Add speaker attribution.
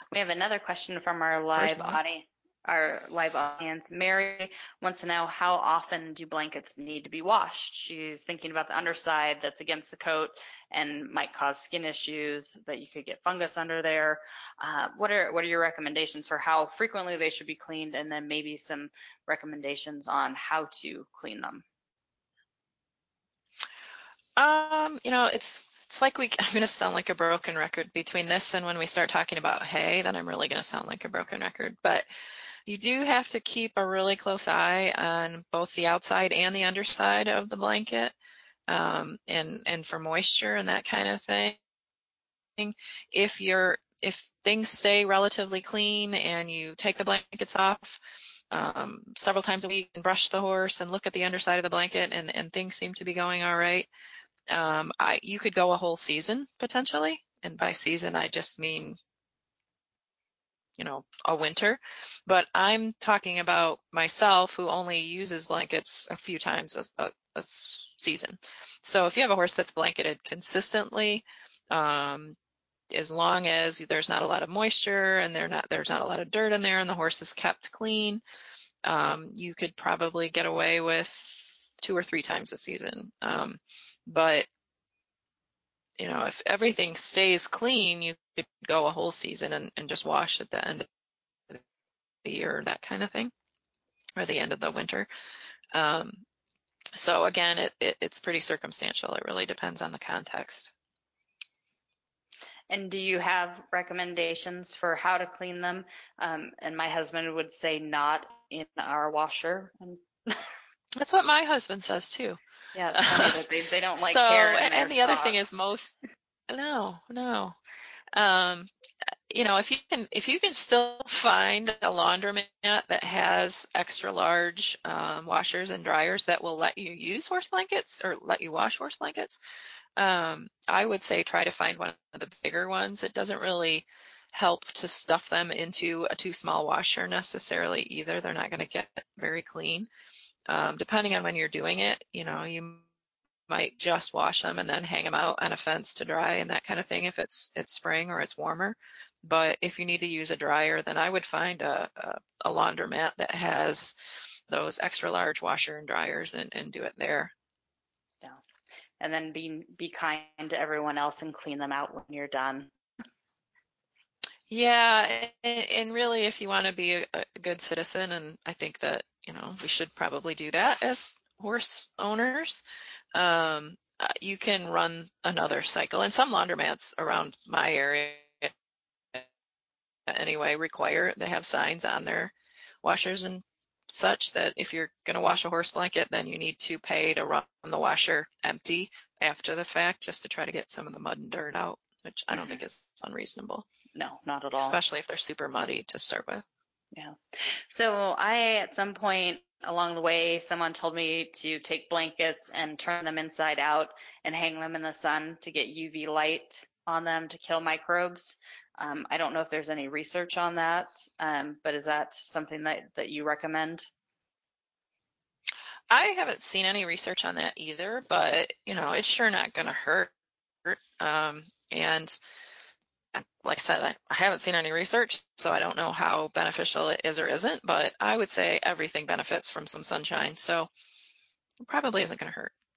Speaker 1: We have another question from our live
Speaker 2: personally.
Speaker 1: audience. Our live audience, Mary wants to know, how often do blankets need to be washed? She's thinking about the underside that's against the coat and might cause skin issues, that you could get fungus under there. What are your recommendations for how frequently they should be cleaned, and then maybe some recommendations on how to clean them?
Speaker 2: It's like I'm going to sound like a broken record between this and when we start talking about hay, then I'm really going to sound like a broken record. But you do have to keep a really close eye on both the outside and the underside of the blanket, and for moisture and that kind of thing. If things stay relatively clean and you take the blankets off several times a week and brush the horse and look at the underside of the blanket, and things seem to be going all right, you could go a whole season potentially. And by season, I just mean, a winter. But I'm talking about myself, who only uses blankets a few times a season. So if you have a horse that's blanketed consistently, as long as there's not a lot of moisture and there's not a lot of dirt in there and the horse is kept clean, you could probably get away with 2 or 3 times a season. But if everything stays clean, you could go a whole season and just wash at the end of the year, that kind of thing, or the end of the winter. So again, it's pretty circumstantial. It really depends on the context.
Speaker 1: And do you have recommendations for how to clean them? And my husband would say not in our washer.
Speaker 2: That's what my husband says too.
Speaker 1: Yeah, it's funny that they don't like
Speaker 2: So,
Speaker 1: hair in their
Speaker 2: and the other thing is
Speaker 1: socks.
Speaker 2: no. Um, if you can still find a laundromat that has extra large washers and dryers that will let you use horse blankets or let you wash horse blankets, I would say try to find one of the bigger ones. It doesn't really help to stuff them into a too small washer necessarily either. They're not going to get very clean. Depending on when you're doing it, you might just wash them and then hang them out on a fence to dry and that kind of thing if it's spring or it's warmer. But if you need to use a dryer, then I would find a laundromat that has those extra large washer and dryers and do it there.
Speaker 1: Yeah. And then be kind to everyone else and clean them out when you're done.
Speaker 2: Yeah, and really, if you want to be a good citizen, and I think that, we should probably do that as horse owners, you can run another cycle. And some laundromats around my area anyway they have signs on their washers and such that if you're going to wash a horse blanket, then you need to pay to run the washer empty after the fact, just to try to get some of the mud and dirt out, which I don't think is unreasonable.
Speaker 1: No, not at all.
Speaker 2: Especially if they're super muddy to start with.
Speaker 1: Yeah. So at some point along the way, someone told me to take blankets and turn them inside out and hang them in the sun to get UV light on them to kill microbes. I don't know if there's any research on that, but is that something that you recommend?
Speaker 2: I haven't seen any research on that either, but it's sure not going to hurt. And like I said, I haven't seen any research, so I don't know how beneficial it is or isn't, but I would say everything benefits from some sunshine, so it probably isn't going to hurt.